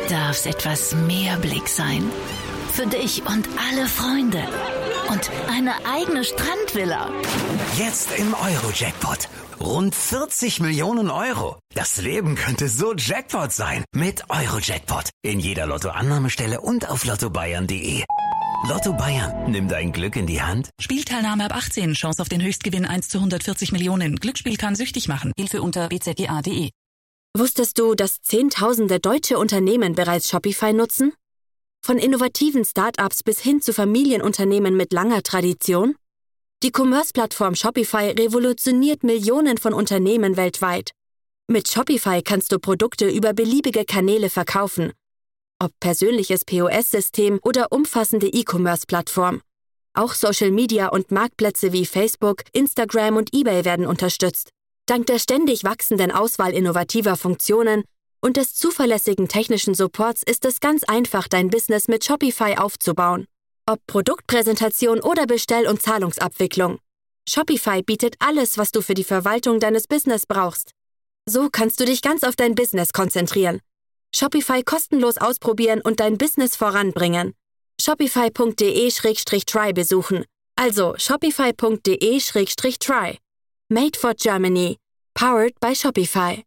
darf's etwas mehr Blick sein. Für dich und alle Freunde. Und eine eigene Strandvilla. Jetzt im Euro-Jackpot. Rund 40 Millionen Euro. Das Leben könnte so Jackpot sein. Mit Euro-Jackpot. In jeder Lottoannahmestelle und auf lottobayern.de. Lotto Bayern, nimm dein Glück in die Hand. Spielteilnahme ab 18, Chance auf den Höchstgewinn 1 zu 140 Millionen. Glücksspiel kann süchtig machen. Hilfe unter bzga.de. Wusstest du, dass Zehntausende deutsche Unternehmen bereits Shopify nutzen? Von innovativen Start-ups bis hin zu Familienunternehmen mit langer Tradition? Die Commerce-Plattform Shopify revolutioniert Millionen von Unternehmen weltweit. Mit Shopify kannst du Produkte über beliebige Kanäle verkaufen. Ob persönliches POS-System oder umfassende E-Commerce-Plattform. Auch Social Media und Marktplätze wie Facebook, Instagram und eBay werden unterstützt. Dank der ständig wachsenden Auswahl innovativer Funktionen und des zuverlässigen technischen Supports ist es ganz einfach, dein Business mit Shopify aufzubauen. Ob Produktpräsentation oder Bestell- und Zahlungsabwicklung. Shopify bietet alles, was du für die Verwaltung deines Business brauchst. So kannst du dich ganz auf dein Business konzentrieren. Shopify kostenlos ausprobieren und dein Business voranbringen. Shopify.de/try besuchen. Also shopify.de/try. Made for Germany. Powered by Shopify.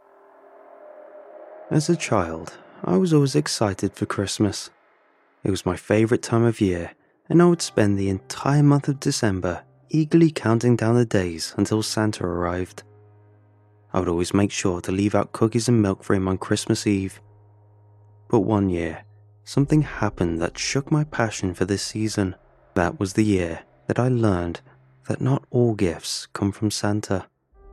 As a child, I was always excited for Christmas. It was my favourite time of year, and I would spend the entire month of December eagerly counting down the days until Santa arrived. I would always make sure to leave out cookies and milk for him on Christmas Eve. But one year, something happened that shook my passion for this season. That was the year that I learned that not all gifts come from Santa.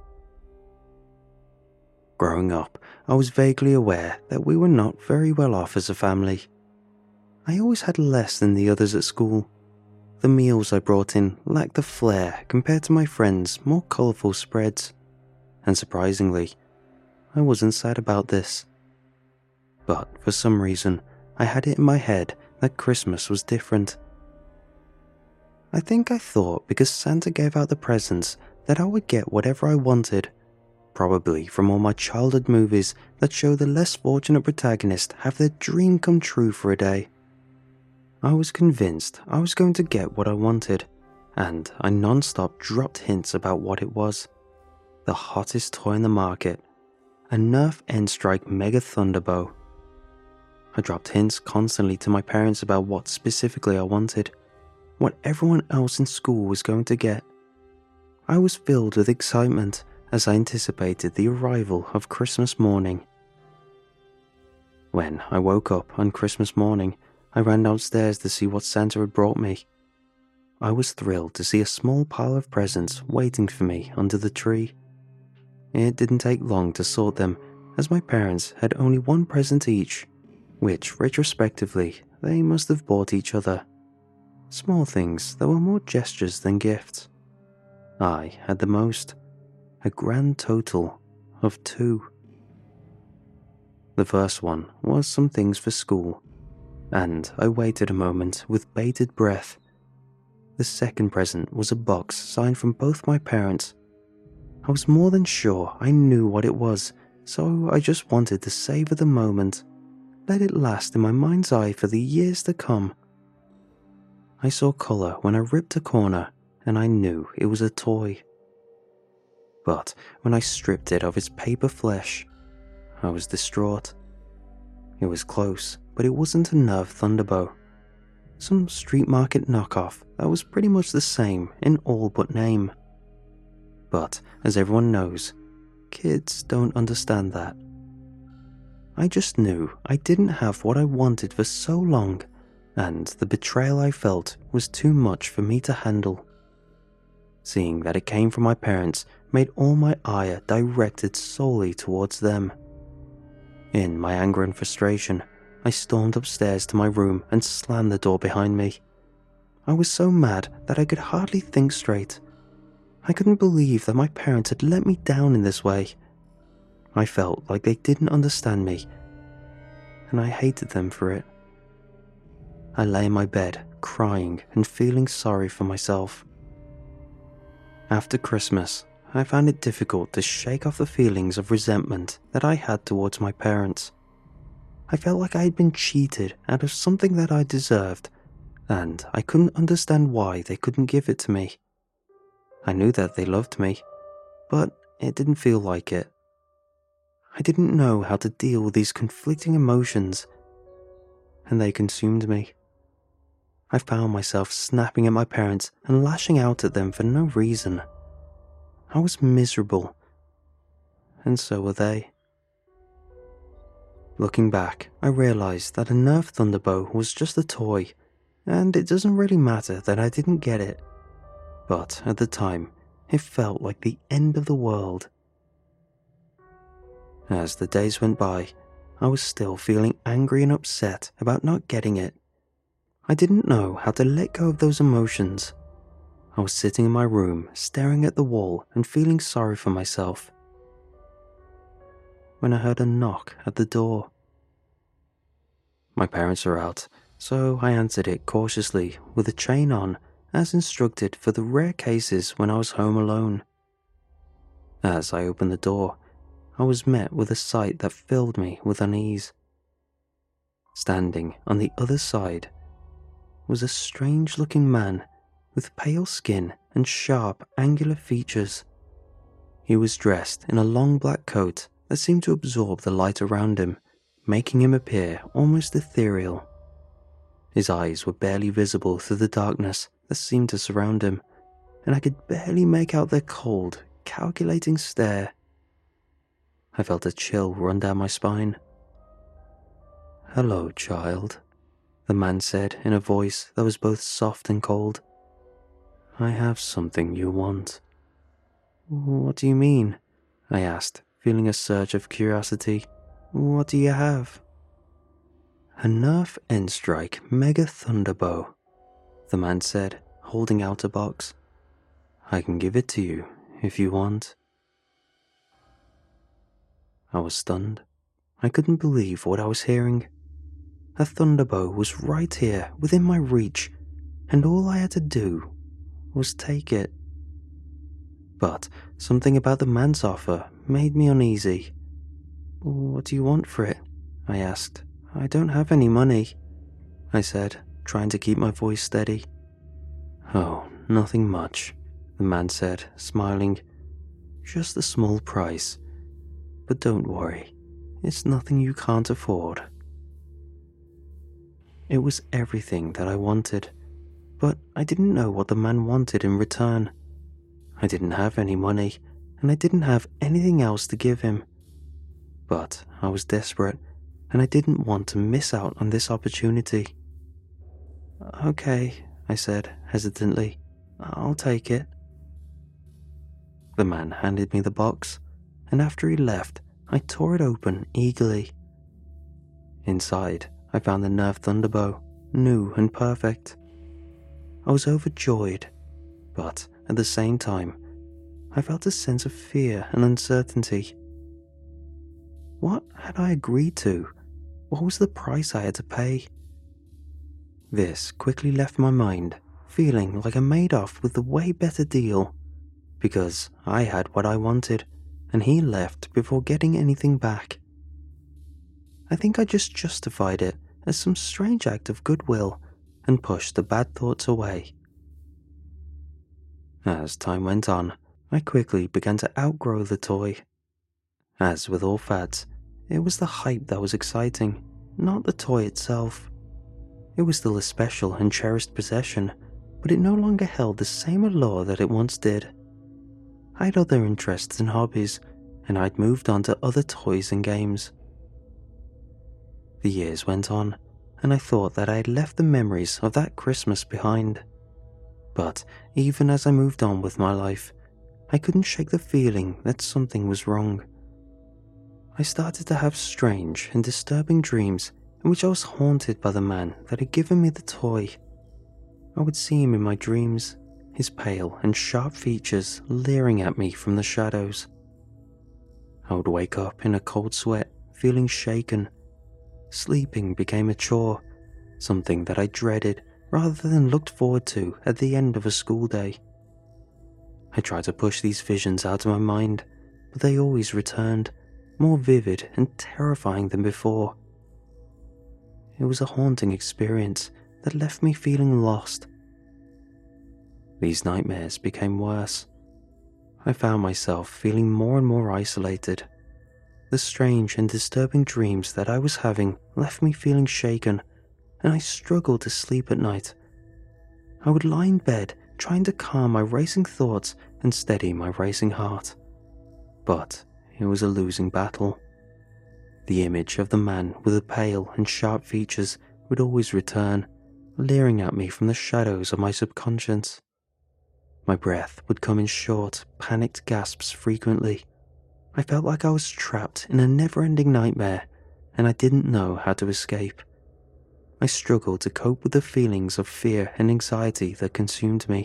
Growing up, I was vaguely aware that we were not very well off as a family. I always had less than the others at school. The meals I brought in lacked the flair compared to my friends' more colourful spreads. And surprisingly, I wasn't sad about this. But for some reason, I had it in my head that Christmas was different. I think I thought because Santa gave out the presents that I would get whatever I wanted, probably from all my childhood movies that show the less fortunate protagonist have their dream come true for a day. I was convinced I was going to get what I wanted, and I non-stop dropped hints about what it was. The hottest toy in the market, a Nerf N-Strike Mega Thunderbow. I dropped hints constantly to my parents about what specifically I wanted, what everyone else in school was going to get. I was filled with excitement as I anticipated the arrival of Christmas morning. When I woke up on Christmas morning, I ran downstairs to see what Santa had brought me. I was thrilled to see a small pile of presents waiting for me under the tree. It didn't take long to sort them, as my parents had only one present each, which, retrospectively, they must have bought each other. Small things that were more gestures than gifts. I had the most, a grand total of 2. The first one was some things for school, and I waited a moment with bated breath. The second present was a box signed from both my parents. I was more than sure I knew what it was, so I just wanted to savor the moment, let it last in my mind's eye for the years to come. I saw colour when I ripped a corner, and I knew it was a toy. But when I stripped it of its paper flesh, I was distraught. It was close, but it wasn't a Nerf Thunderbow. Some street market knockoff that was pretty much the same in all but name. But, as everyone knows, kids don't understand that. I just knew I didn't have what I wanted for so long, and the betrayal I felt was too much for me to handle. Seeing that it came from my parents made all my ire directed solely towards them. In my anger and frustration, I stormed upstairs to my room and slammed the door behind me. I was so mad that I could hardly think straight. I couldn't believe that my parents had let me down in this way. I felt like they didn't understand me, and I hated them for it. I lay in my bed, crying and feeling sorry for myself. After Christmas, I found it difficult to shake off the feelings of resentment that I had towards my parents. I felt like I had been cheated out of something that I deserved, and I couldn't understand why they couldn't give it to me. I knew that they loved me, but it didn't feel like it. I didn't know how to deal with these conflicting emotions, and they consumed me. I found myself snapping at my parents and lashing out at them for no reason. I was miserable, and so were they. Looking back, I realized that a Nerf Thunderbow was just a toy, and it doesn't really matter that I didn't get it. But at the time, it felt like the end of the world. As the days went by, I was still feeling angry and upset about not getting it. I didn't know how to let go of those emotions. I was sitting in my room, staring at the wall and feeling sorry for myself, when I heard a knock at the door. My parents were out, so I answered it cautiously with a chain on, as instructed for the rare cases when I was home alone. As I opened the door, I was met with a sight that filled me with unease. Standing on the other side was a strange-looking man with pale skin and sharp, angular features. He was dressed in a long black coat that seemed to absorb the light around him, making him appear almost ethereal. His eyes were barely visible through the darkness that seemed to surround him, and I could barely make out their cold, calculating stare. I felt a chill run down my spine. "Hello, child," the man said in a voice that was both soft and cold. "I have something you want." "What do you mean?" I asked, feeling a surge of curiosity. "What do you have?" "A Nerf N-Strike Mega Thunderbow," the man said, holding out a box. "I can give it to you if you want." I was stunned. I couldn't believe what I was hearing. A Thunderbow was right here, within my reach, and all I had to do was take it. But something about the man's offer made me uneasy. "What do you want for it?" I asked. "I don't have any money," I said, trying to keep my voice steady. "Oh, nothing much," the man said, smiling. "Just a small price. But don't worry, it's nothing you can't afford." It was everything that I wanted, but I didn't know what the man wanted in return. I didn't have any money, and I didn't have anything else to give him. But I was desperate, and I didn't want to miss out on this opportunity. "Okay," I said hesitantly. "I'll take it." The man handed me the box, and after he left, I tore it open eagerly. Inside, I found the Nerf Thunderbow, new and perfect. I was overjoyed, but at the same time, I felt a sense of fear and uncertainty. What had I agreed to? What was the price I had to pay? This quickly left my mind, feeling like I made off with the way better deal, because I had what I wanted, and he left before getting anything back. I think I just justified it as some strange act of goodwill and pushed the bad thoughts away. As time went on, I quickly began to outgrow the toy. As with all fads, it was the hype that was exciting, not the toy itself. It was still a special and cherished possession, but it no longer held the same allure that it once did. I had other interests and hobbies, and I'd moved on to other toys and games. The years went on, and I thought that I had left the memories of that Christmas behind. But even as I moved on with my life, I couldn't shake the feeling that something was wrong. I started to have strange and disturbing dreams in which I was haunted by the man that had given me the toy. I would see him in my dreams, his pale and sharp features leering at me from the shadows. I would wake up in a cold sweat, feeling shaken. Sleeping became a chore, something that I dreaded rather than looked forward to at the end of a school day. I tried to push these visions out of my mind, but they always returned, more vivid and terrifying than before. it was a haunting experience that left me feeling lost. These nightmares became worse. I found myself feeling more and more isolated. The strange and disturbing dreams that I was having left me feeling shaken, and I struggled to sleep at night. I would lie in bed trying to calm my racing thoughts and steady my racing heart. But it was a losing battle. The image of the man with the pale and sharp features would always return, leering at me from the shadows of my subconscious. My breath would come in short, panicked gasps frequently. I felt like I was trapped in a never-ending nightmare, and I didn't know how to escape. I struggled to cope with the feelings of fear and anxiety that consumed me.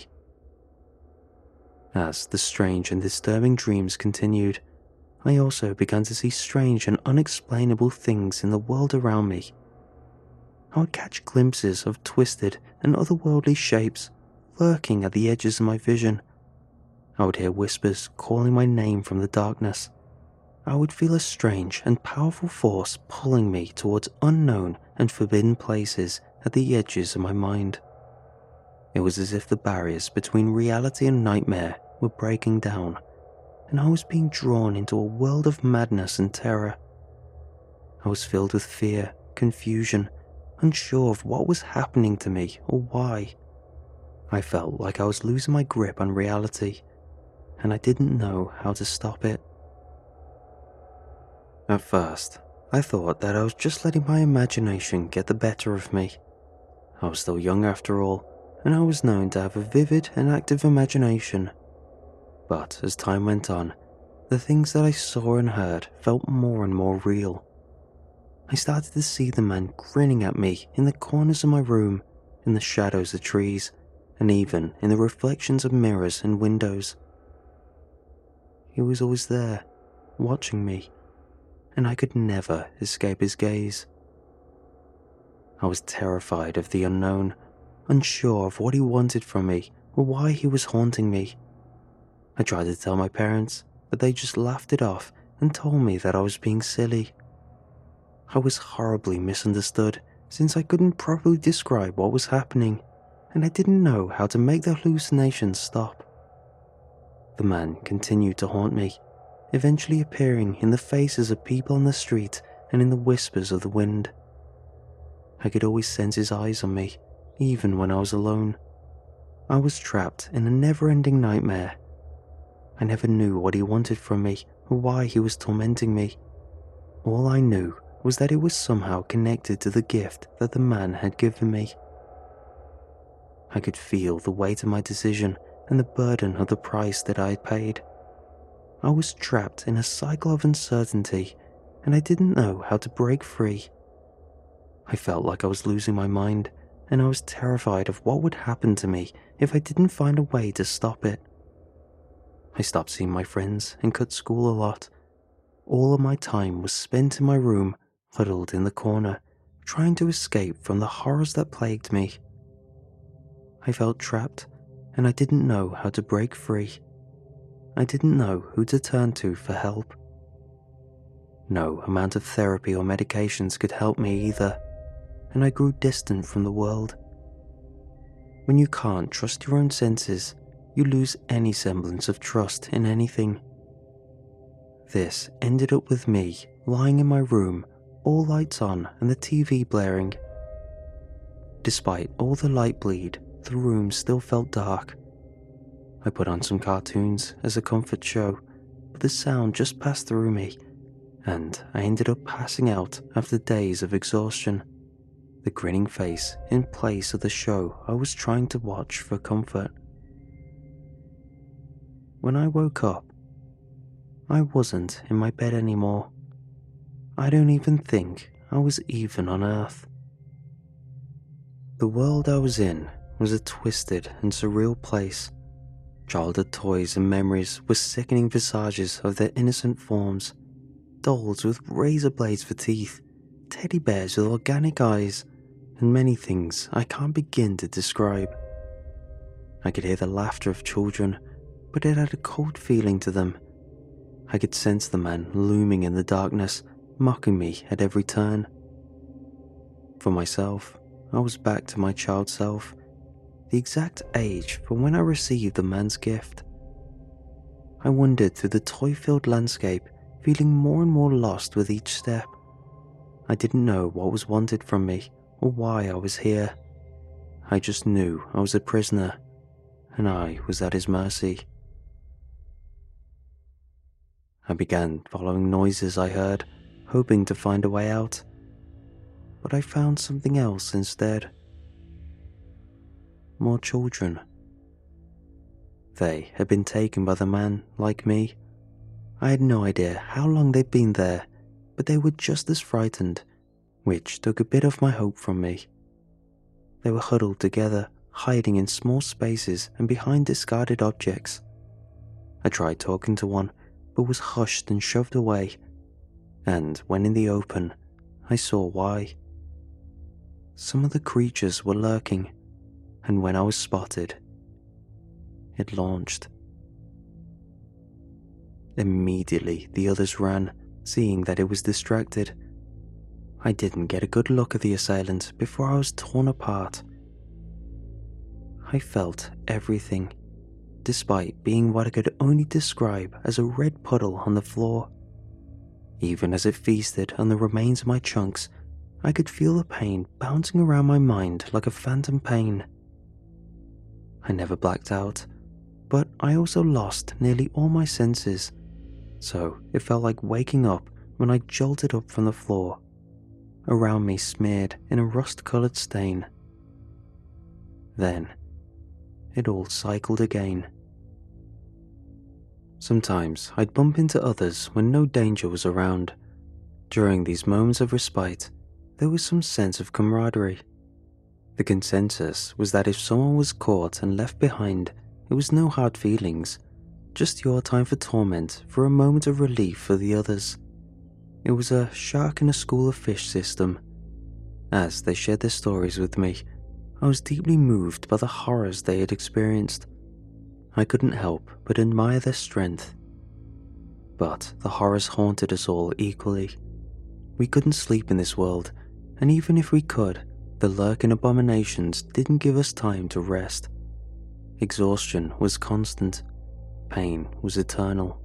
As the strange and disturbing dreams continued, I also began to see strange and unexplainable things in the world around me. I would catch glimpses of twisted and otherworldly shapes lurking at the edges of my vision. I would hear whispers calling my name from the darkness. I would feel a strange and powerful force pulling me towards unknown and forbidden places at the edges of my mind. It was as if the barriers between reality and nightmare were breaking down, and I was being drawn into a world of madness and terror. I was filled with fear, confusion, unsure of what was happening to me or why. I felt like I was losing my grip on reality, and I didn't know how to stop it. At first, I thought that I was just letting my imagination get the better of me. I was still young after all, and I was known to have a vivid and active imagination. But as time went on, the things that I saw and heard felt more and more real. I started to see the man grinning at me in the corners of my room, in the shadows of trees, and even in the reflections of mirrors and windows. He was always there, watching me, and I could never escape his gaze. I was terrified of the unknown, unsure of what he wanted from me or why he was haunting me. I tried to tell my parents, but they just laughed it off and told me that I was being silly. I was horribly misunderstood since I couldn't properly describe what was happening, and I didn't know how to make the hallucinations stop. The man continued to haunt me, eventually appearing in the faces of people on the street and in the whispers of the wind. I could always sense his eyes on me, even when I was alone. I was trapped in a never-ending nightmare. I never knew what he wanted from me or why he was tormenting me. All I knew was that it was somehow connected to the gift that the man had given me. I could feel the weight of my decision and the burden of the price that I had paid. I was trapped in a cycle of uncertainty, and I didn't know how to break free. I felt like I was losing my mind, and I was terrified of what would happen to me if I didn't find a way to stop it. I stopped seeing my friends and cut school a lot. All of my time was spent in my room, huddled in the corner, trying to escape from the horrors that plagued me. I felt trapped, and I didn't know how to break free. I didn't know who to turn to for help. No amount of therapy or medications could help me either, and I grew distant from the world. When you can't trust your own senses, you lose any semblance of trust in anything. This ended up with me lying in my room, all lights on and the TV blaring. Despite all the light bleed, the room still felt dark. I put on some cartoons as a comfort show, but the sound just passed through me, and I ended up passing out after days of exhaustion, the grinning face in place of the show I was trying to watch for comfort. When I woke up, I wasn't in my bed anymore. I don't even think I was even on Earth. The world I was in was a twisted and surreal place. Childhood toys and memories were sickening visages of their innocent forms. Dolls with razor blades for teeth, teddy bears with organic eyes, and many things I can't begin to describe. I could hear the laughter of children, but it had a cold feeling to them. I could sense the man looming in the darkness, mocking me at every turn. For myself, I was back to my child self, the exact age for when I received the man's gift. I wandered through the toy-filled landscape, feeling more and more lost with each step. I didn't know what was wanted from me or why I was here. I just knew I was a prisoner, and I was at his mercy. I began following noises I heard, hoping to find a way out. But I found something else instead. More children. They had been taken by the man, like me. I had no idea how long they'd been there, but they were just as frightened, which took a bit of my hope from me. They were huddled together, hiding in small spaces and behind discarded objects. I tried talking to one, but was hushed and shoved away, and when in the open, I saw why. Some of the creatures were lurking, and when I was spotted, it launched. Immediately, the others ran, seeing that it was distracted. I didn't get a good look at the assailant before I was torn apart. I felt everything, despite being what I could only describe as a red puddle on the floor. Even as it feasted on the remains of my chunks, I could feel the pain bouncing around my mind like a phantom pain. I never blacked out, but I also lost nearly all my senses, so it felt like waking up when I jolted up from the floor, around me smeared in a rust-coloured stain. Then, it all cycled again. Sometimes I'd bump into others when no danger was around. During these moments of respite, there was some sense of camaraderie. The consensus was that if someone was caught and left behind, it was no hard feelings, just your time for torment for a moment of relief for the others. It was a shark in a school of fish system. As they shared their stories with me, I was deeply moved by the horrors they had experienced. I couldn't help but admire their strength. But the horrors haunted us all equally. We couldn't sleep in this world, and even if we could, the lurking abominations didn't give us time to rest. Exhaustion was constant. Pain was eternal.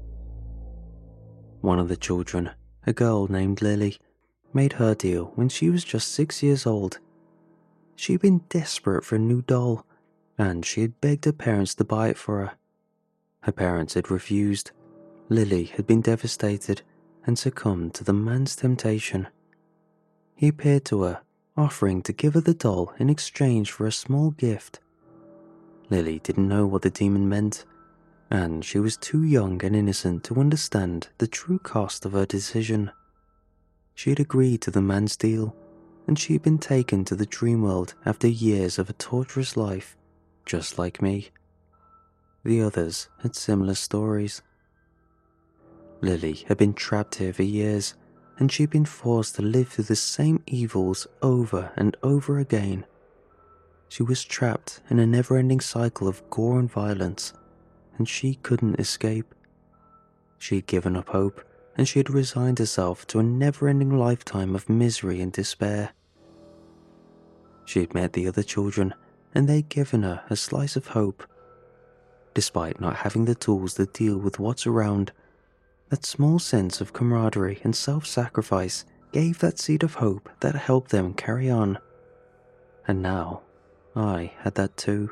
One of the children, a girl named Lily, made her deal when she was just 6 years old. She'd been desperate for a new doll, and she had begged her parents to buy it for her. Her parents had refused. Lily had been devastated and succumbed to the man's temptation. He appeared to her, offering to give her the doll in exchange for a small gift. Lily didn't know what the demon meant, and she was too young and innocent to understand the true cost of her decision. She had agreed to the man's deal, and she had been taken to the dream world after years of a torturous life, just like me. The others had similar stories. Lily had been trapped here for years, and she'd been forced to live through the same evils over and over again. She was trapped in a never-ending cycle of gore and violence, and she couldn't escape. She had given up hope, and she had resigned herself to a never-ending lifetime of misery and despair. She had met the other children, and they'd given her a slice of hope. Despite not having the tools to deal with what's around, that small sense of camaraderie and self-sacrifice gave that seed of hope that helped them carry on. And now, I had that too.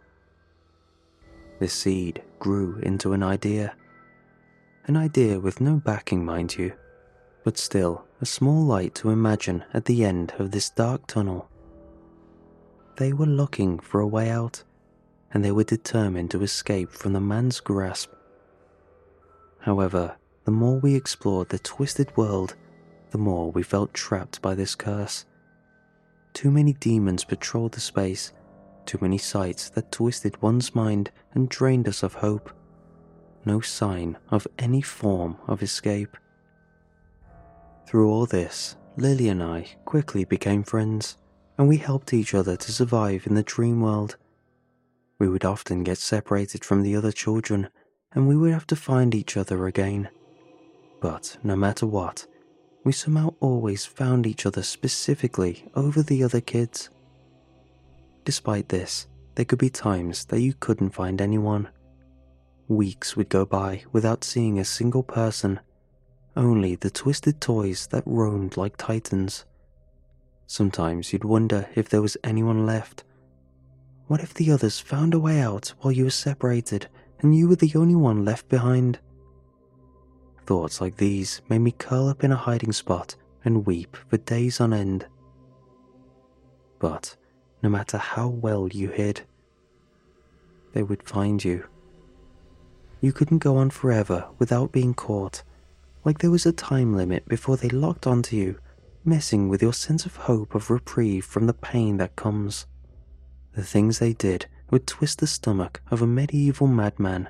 This seed grew into an idea. An idea with no backing, mind you, but still a small light to imagine at the end of this dark tunnel. They were looking for a way out, and they were determined to escape from the man's grasp. However, the more we explored the twisted world, the more we felt trapped by this curse. Too many demons patrolled the space, too many sights that twisted one's mind and drained us of hope. No sign of any form of escape. Through all this, Lily and I quickly became friends, and we helped each other to survive in the dream world. We would often get separated from the other children, and we would have to find each other again. But no matter what, we somehow always found each other specifically over the other kids. Despite this, there could be times that you couldn't find anyone. Weeks would go by without seeing a single person, only the twisted toys that roamed like titans. Sometimes you'd wonder if there was anyone left. What if the others found a way out while you were separated and you were the only one left behind? Thoughts like these made me curl up in a hiding spot and weep for days on end. But no matter how well you hid, they would find you. You couldn't go on forever without being caught, like there was a time limit before they locked onto you, messing with your sense of hope of reprieve from the pain that comes. The things they did would twist the stomach of a medieval madman.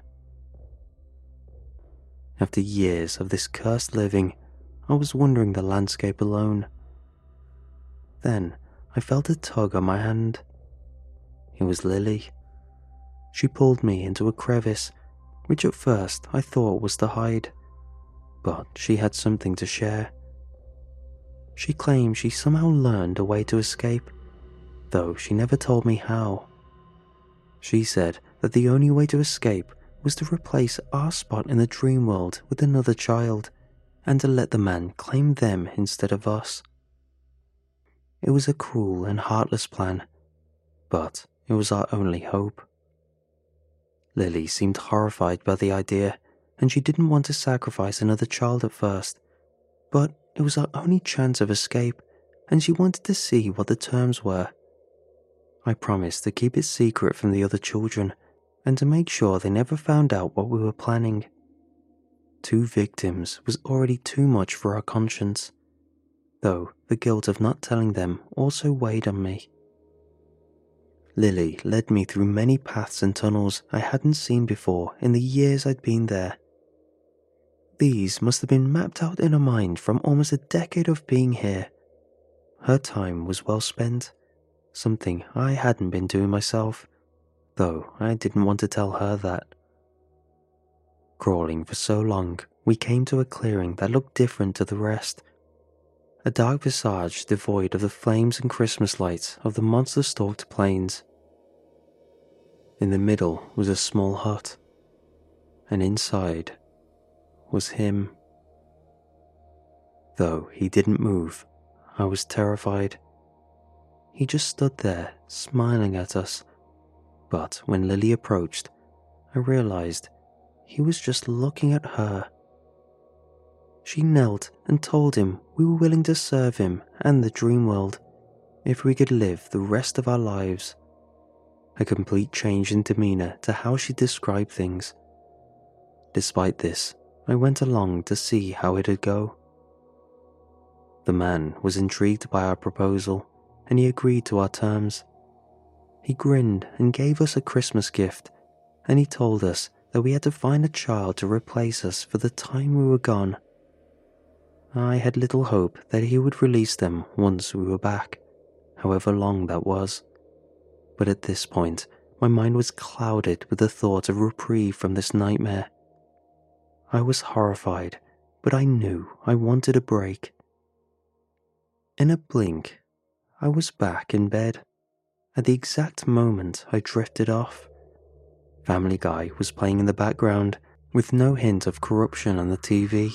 After years of this cursed living, I was wandering the landscape alone. Then I felt a tug on my hand. It was Lily. She pulled me into a crevice, which at first I thought was to hide, but she had something to share. She claimed she somehow learned a way to escape, though she never told me how. She said that the only way to escape was to replace our spot in the dream world with another child, and to let the man claim them instead of us. It was a cruel and heartless plan, but it was our only hope. Lily seemed horrified by the idea, and she didn't want to sacrifice another child at first, but it was our only chance of escape, and she wanted to see what the terms were. I promised to keep it secret from the other children, and to make sure they never found out what we were planning. 2 victims was already too much for our conscience, though the guilt of not telling them also weighed on me. Lily led me through many paths and tunnels I hadn't seen before in the years I'd been there. These must have been mapped out in her mind from almost a decade of being here. Her time was well spent, something I hadn't been doing myself, though I didn't want to tell her that. Crawling for so long, we came to a clearing that looked different to the rest. A dark visage devoid of the flames and Christmas lights of the monster-stalked plains. In the middle was a small hut, and inside was him. Though he didn't move, I was terrified. He just stood there, smiling at us, but when Lily approached, I realized he was just looking at her. She knelt and told him we were willing to serve him and the dream world if we could live the rest of our lives. A complete change in demeanor to how she described things. Despite this, I went along to see how it'd go. The man was intrigued by our proposal, and he agreed to our terms. He grinned and gave us a Christmas gift, and he told us that we had to find a child to replace us for the time we were gone. I had little hope that he would release them once we were back, however long that was. But at this point, my mind was clouded with the thought of reprieve from this nightmare. I was horrified, but I knew I wanted a break. In a blink, I was back in bed. At the exact moment I drifted off, Family Guy was playing in the background with no hint of corruption on the TV.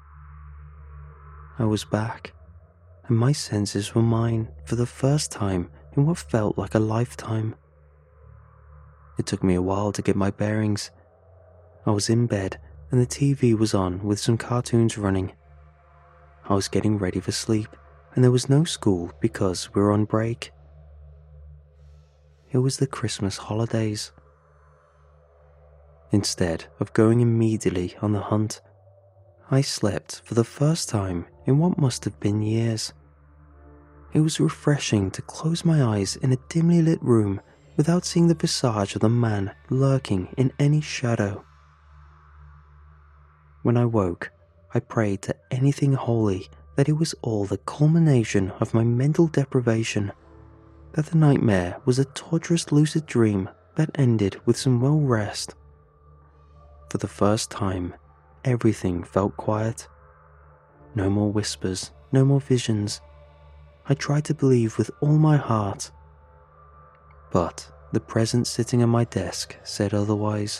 I was back, and my senses were mine for the first time in what felt like a lifetime. It took me a while to get my bearings. I was in bed and the TV was on with some cartoons running. I was getting ready for sleep, and there was no school because we were on break. It was the Christmas holidays. Instead of going immediately on the hunt, I slept for the first time in what must have been years. It was refreshing to close my eyes in a dimly lit room without seeing the visage of the man lurking in any shadow. When I woke, I prayed to anything holy that it was all the culmination of my mental deprivation, that the nightmare was a torturous lucid dream that ended with some well rest. For the first time, everything felt quiet. No more whispers, no more visions. I tried to believe with all my heart. But the present sitting at my desk said otherwise.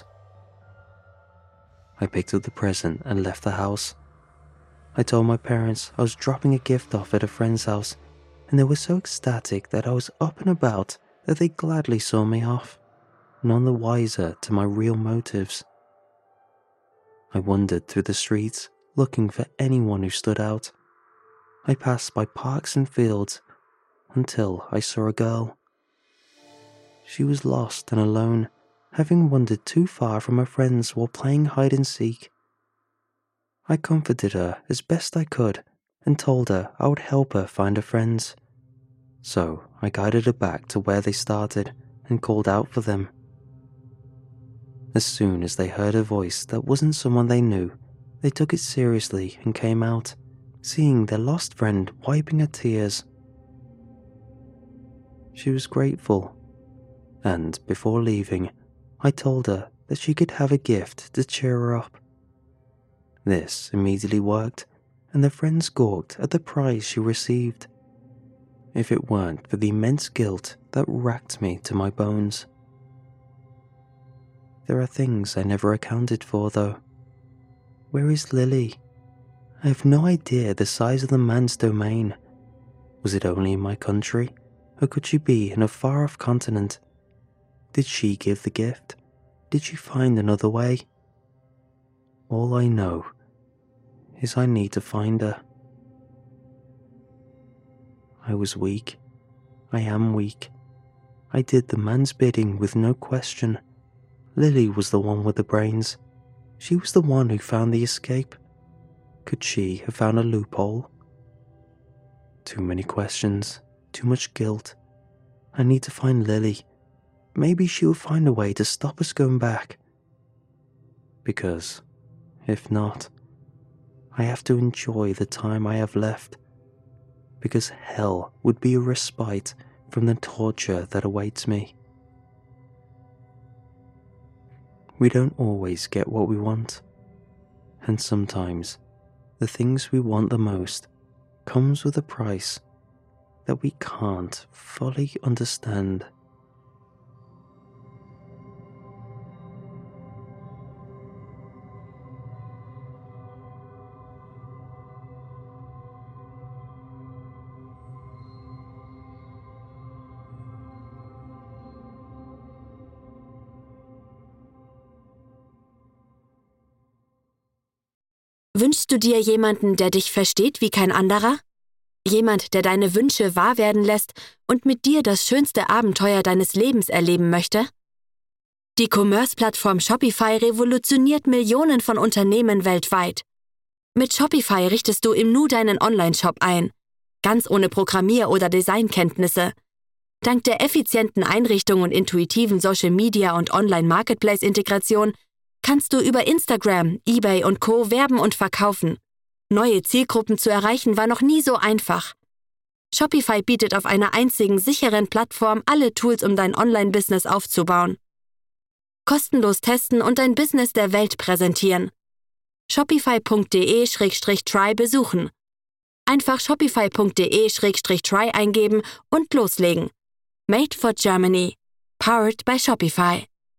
I picked up the present and left the house. I told my parents I was dropping a gift off at a friend's house, and they were so ecstatic that I was up and about that they gladly saw me off, none the wiser to my real motives. I wandered through the streets, looking for anyone who stood out. I passed by parks and fields until I saw a girl. She was lost and alone, having wandered too far from her friends while playing hide and seek. I comforted her as best I could and told her I would help her find her friends. So I guided her back to where they started and called out for them. As soon as they heard a voice that wasn't someone they knew, they took it seriously and came out, seeing their lost friend wiping her tears. She was grateful, and before leaving, I told her that she could have a gift to cheer her up. This immediately worked, and the friends gawked at the prize she received. If it weren't for the immense guilt that racked me to my bones. There are things I never accounted for, though. Where is Lily? I have no idea the size of the man's domain. Was it only in my country, or could she be in a far-off continent? Did she give the gift? Did she find another way? All I know is I need to find her. I was weak. I am weak. I did the man's bidding with no question. Lily was the one with the brains. She was the one who found the escape. Could she have found a loophole? Too many questions, too much guilt. I need to find Lily. Maybe she will find a way to stop us going back. Because, if not, I have to enjoy the time I have left. Because hell would be a respite from the torture that awaits me. We don't always get what we want, and sometimes the things we want the most comes with a price that we can't fully understand. Wünschst du dir jemanden, der dich versteht wie kein anderer? Jemand, der deine Wünsche wahr werden lässt und mit dir das schönste Abenteuer deines Lebens erleben möchte? Die Commerce-Plattform Shopify revolutioniert Millionen von Unternehmen weltweit. Mit Shopify richtest du im Nu deinen Online-Shop ein, ganz ohne Programmier- oder Designkenntnisse. Dank der effizienten Einrichtung und intuitiven Social-Media- und Online-Marketplace-Integration kannst du über Instagram, eBay und Co. werben und verkaufen. Neue Zielgruppen zu erreichen war noch nie so einfach. Shopify bietet auf einer einzigen sicheren Plattform alle Tools, um dein Online-Business aufzubauen. Kostenlos testen und dein Business der Welt präsentieren. Shopify.de/try besuchen. Einfach Shopify.de/try eingeben und loslegen. Made for Germany. Powered by Shopify.